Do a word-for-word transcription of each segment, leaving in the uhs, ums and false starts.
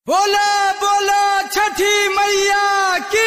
बोला बोला छठी मैया की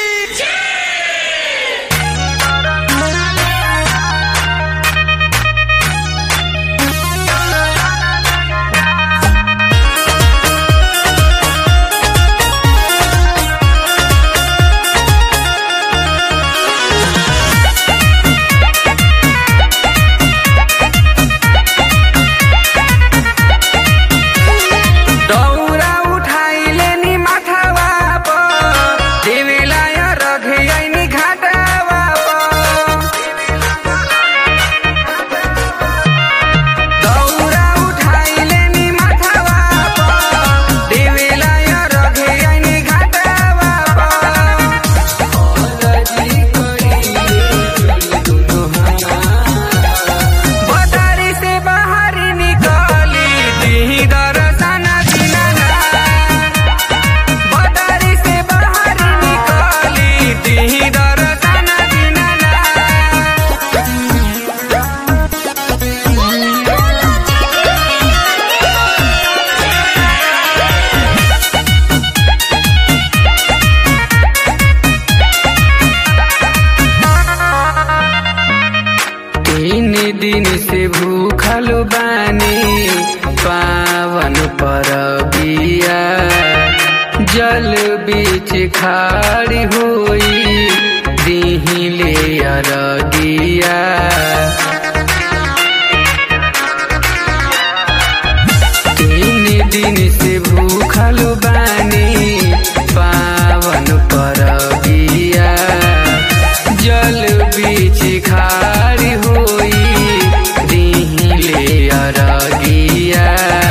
तीन दिन से भूखल बानी पावन परबिया जल बीच खाड़ी हुई दीही ले अरगिया। तीन दिन से भूखल बानी पावन परबिया जल बीच खाड़ी हुई दीही ले अरगिया।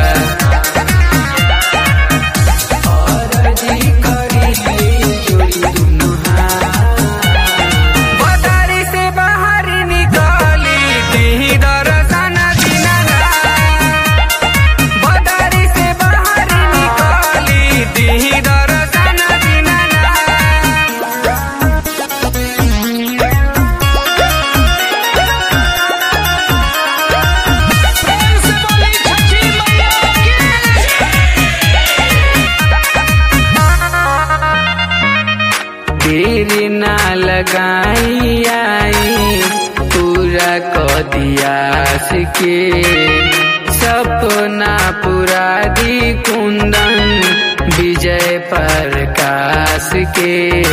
बदारी से बाहर निकाली दीही दर्शन दीनानाथ। बदारी से बाहर निकाली दीही दर्शन दीनानाथ। देर ना लगाई आई पूरा क दियास के सपना पूरा दी कुंदन विजय प्रकाश के।